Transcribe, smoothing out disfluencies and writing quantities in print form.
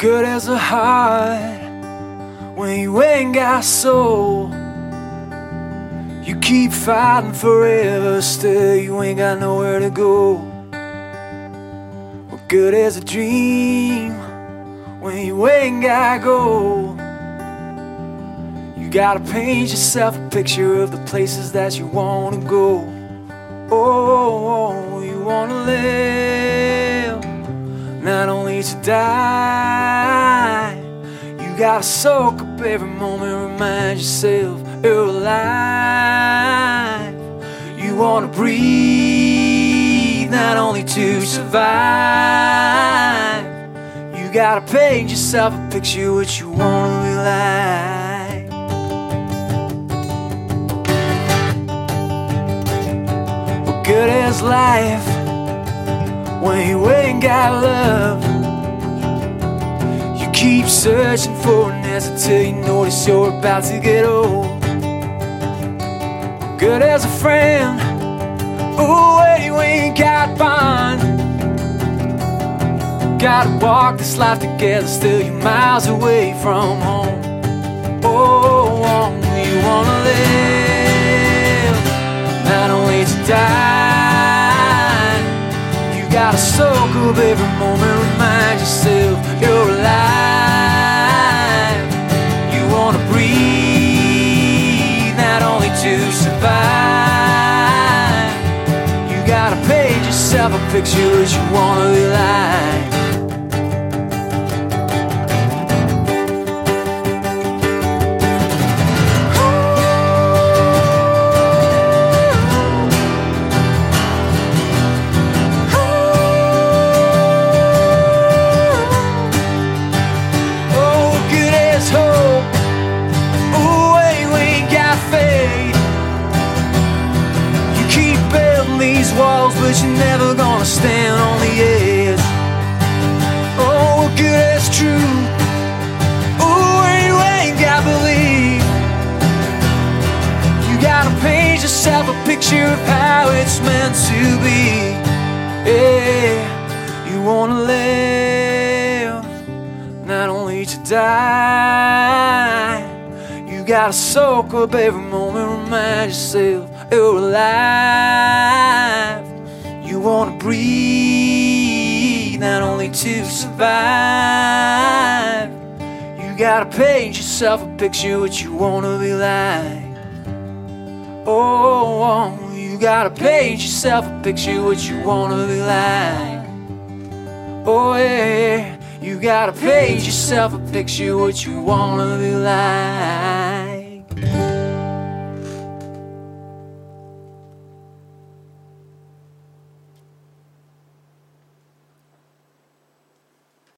good as a heart when you ain't got soul? You keep fighting forever, still you ain't got nowhere to go. What good as a dream when you ain't got gold? You gotta paint yourself a picture of the places that you wanna go. Oh, you wanna live, not only to die. You gotta soak up every moment, remind yourself you're alive. You wanna breathe, not only to survive. You gotta paint yourself a picture what you wanna be like. What good is life when you ain't got love? You keep searching for an answer till you notice you're about to get old. What good as a friend, ooh, when you ain't got bond? Gotta walk this life together, still you're miles away from home. Oh, you wanna live, not only to die. You gotta soak up every moment, remind yourself you're alive. You wanna breathe, not only to survive. You gotta paint yourself a picture what you wanna be like. Walls, but you're never gonna stand on the edge. Oh, what good is true? Ooh, you ain't got belief. You gotta paint yourself a picture of how it's meant to be. Yeah, you wanna live, not only to die. You gotta soak up every moment, remind yourself you're alive. You wanna breathe, not only to survive. You gotta paint yourself a picture what you wanna be like. Oh, you gotta paint yourself a picture what you wanna be like. Oh yeah, you gotta paint yourself a picture what you wanna be like.